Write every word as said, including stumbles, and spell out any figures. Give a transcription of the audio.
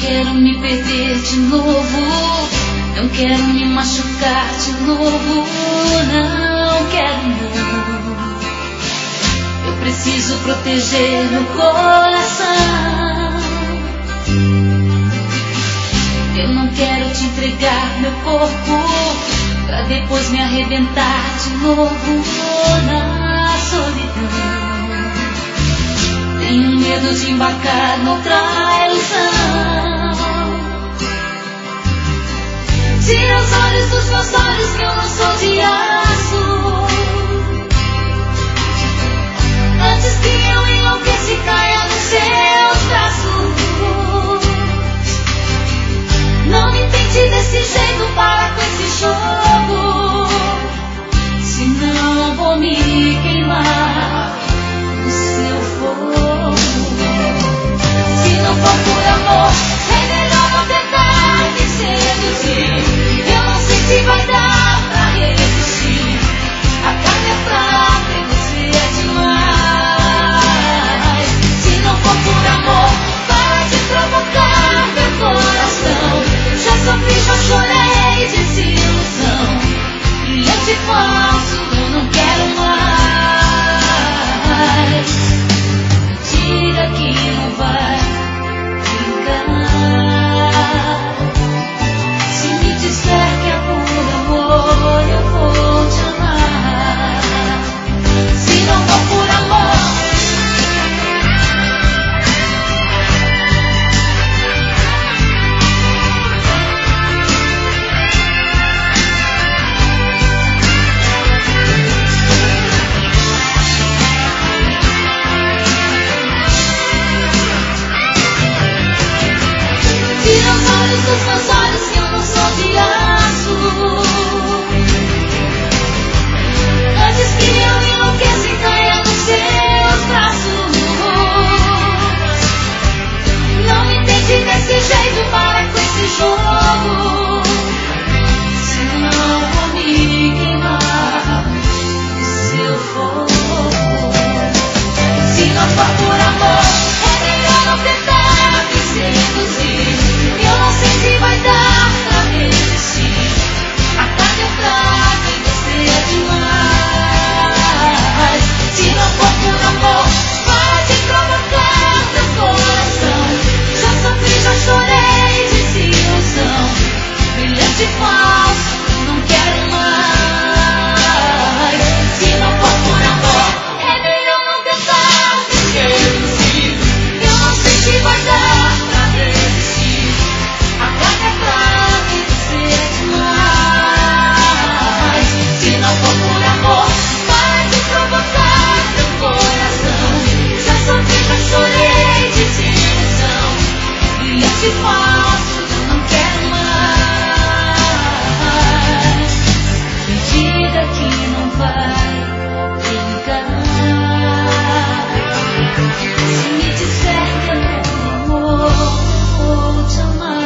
quero me perder de novo, não quero me machucar de novo, não quero não. Eu preciso proteger meu coração. Eu não quero te entregar meu corpo pra depois me arrebentar de novo na solidão. Tenho medo de embarcar noutra ilusão. Tira os olhos dos meus olhos que eu não sou de aço, antes que eu enlouqueça e caia nos seus braços. Não me tente desse jeito, para com esse jogo, senão eu vou me queimar no seu fogo. Se não for por amor, é melhor não tentar me seduzir. Eu não sei se vai dar pra resistir. A carne é fraca e você é demais. Se não for por amor, para de provocar meu coração. Já sofri, já chorei de desilusão. Brilhante falso, eu não quero mais. Diga que não vai ficar. Se me disser que é por amor, eu vou te amar. Se não for por amor, tira os olhos dos meus olhos que eu não sou de aço, antes que eu enlouqueça e caia nos seus braços. Não me tente desse jeito, para com esse jogo, senão eu vou me queimar no seu fogo. Se não for por amor, é melhor não tentar me seduzir. Eu não sei se vai dar pra resistir. A carne é fraca e você é demais. Se não for por amor, para de provocar meu coração. Já sofri, já chorei de desilusão. Brilhante falso, não quero mais. Se não for por amor, é melhor não tentar me seduzir. Eu não sei se vai dar pra resistir. A carne é fraca e você é demais. Se não for por amor, para de provocar meu coração. Já sofri, já chorei de desilusão. Brilhante falso, eu não quero mais. Me diga que não vai brincar. Se me disser que é por amor, vou te amar.